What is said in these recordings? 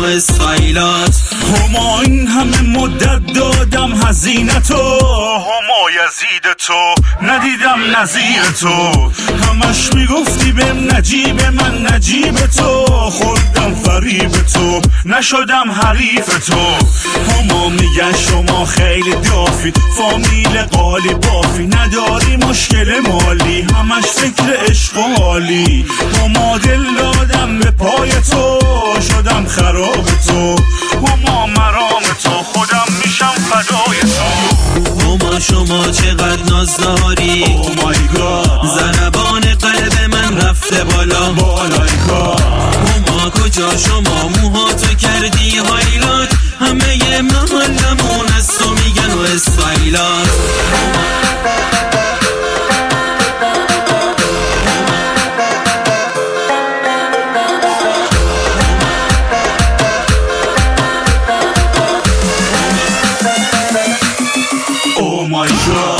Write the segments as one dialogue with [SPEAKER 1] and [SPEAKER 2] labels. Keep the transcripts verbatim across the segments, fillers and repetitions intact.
[SPEAKER 1] استایلات.
[SPEAKER 2] هما این همه مدت دادم هزینتو، هما یزید تو ندیدم نظیر تو. همش میگفتی بهم نجیب من نجیب تو، خوردم فریب تو نشدم حریف تو. هما میگن شما خیلی دافی، فامیل قالی بافی، نداری مشکل مالی، همش فکر عشق و حالی. هما دل دادم به پای تو، شدم خراب تو. هما مرام تو، خودم میشم فدای تو.
[SPEAKER 1] هما شما چقدر ناز داری،
[SPEAKER 2] Oh my God.
[SPEAKER 1] ضربان قلب من رفته بالا
[SPEAKER 2] بالای کار.
[SPEAKER 1] هما کجا شما موهاتو کردی هایلات، همه محلمون از تو میگن و استایلات.
[SPEAKER 2] Oh my God.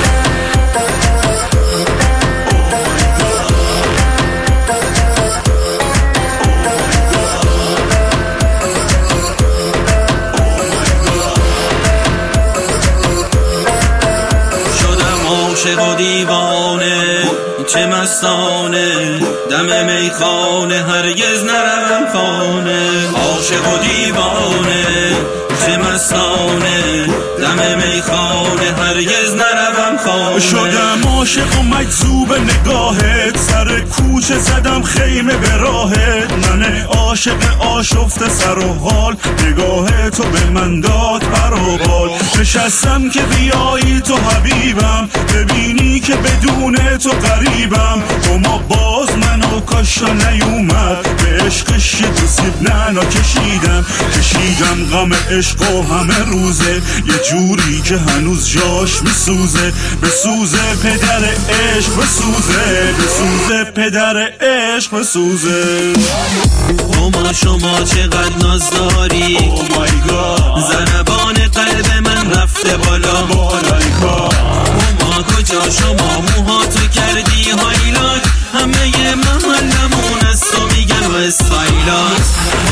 [SPEAKER 1] عاشق و دیوانه چه مستانه، دم میخانه هرگز نروم خانه. عاشق و دیوانه چه مستانه، دم میخانه هرگز نروم خانه.
[SPEAKER 2] شدم عاشق و مجذوب نگاهت، سر کوچه زدم خیمه به راهت. من عاشق آشفته سر و حال، نگاه تو به من داد پر و بال. نشستم که بیایی تو حبیبم، ببینی که بدون تو غریبم. اما باز منو کاشا نیومد، به عشقش یه دو سیب نعنا کشیدم. کشیدم غم عشق و همه روزه، یه جوری که هنوز جاش میسوزه. بسوزه پدر عشق بسوزه، بسوزه پدر عشق بسوزه.
[SPEAKER 1] هما شما چقدر ناز داری،
[SPEAKER 2] Oh my God.
[SPEAKER 1] ضربان قلب من رفته بالا
[SPEAKER 2] بالای کار.
[SPEAKER 1] هما کجا شما موهاتو کردی هایلات، همه محلمون از تو میگن و استایلات.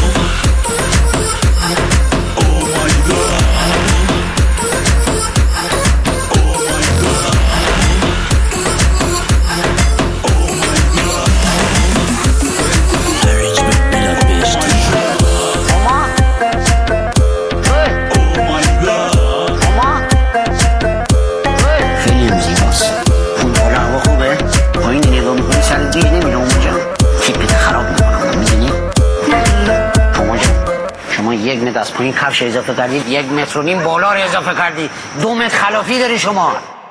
[SPEAKER 3] یک متر از پایین کفش اضافه کردید، یک متر و نیم بالا رو اضافه کردی، دو متر خلافی داری شما.